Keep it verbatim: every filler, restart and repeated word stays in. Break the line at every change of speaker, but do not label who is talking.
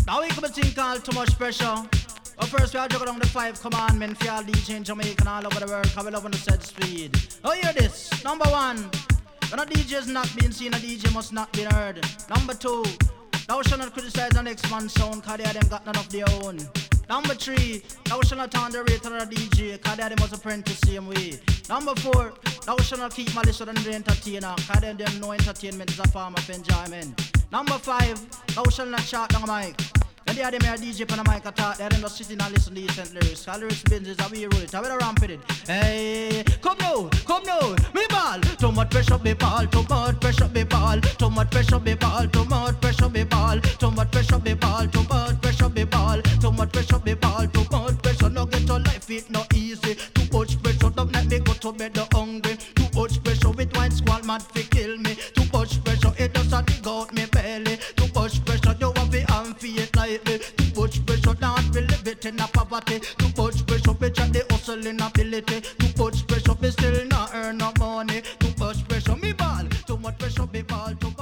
Now we come to think called too much pressure. But first we are juggle on the five commandments for all D J in Jamaica and all over the world, cause we love on the set speed. Oh, hear this. Number one, when a D J is not being seen, a D J must not be heard. Number two, thou shall not criticize the next man's sound, cause they are them got none of their own. Number three, thou shall not underrate another D J, cause they are them must apprentice the same way. Number four, thou shall not keep malice with the entertainer, cause they them know entertainment is a form of enjoyment. Number five, thou shall not shout down a mic. When they are them here D J on the mic attack, they are them just sitting and listen to decent lyrics. Cause lyrics business how we roll it, how we ramp with it. Hey, come now, come now, me ball. Too much pressure, me ball. Too much pressure, me ball. Too much pressure, me ball. Too much pressure, me ball. Too much pressure, me ball. Too much pressure, me ball. Too much pressure, me ball. Too much pressure, no get to life it no easy. Too much pressure, don't let me go to bed the hungry. Too much pressure, with wine squall mad fi kill me. Too much pressure, it does not dig out me belly. Too much pressure, you have to hand fi it like me. Too much pressure, not we live it in a poverty. Too much pressure, bitch and the hustling ability. Too much pressure, me still not earn no money. Too much pressure, me ball. Too much pressure, me ball. Too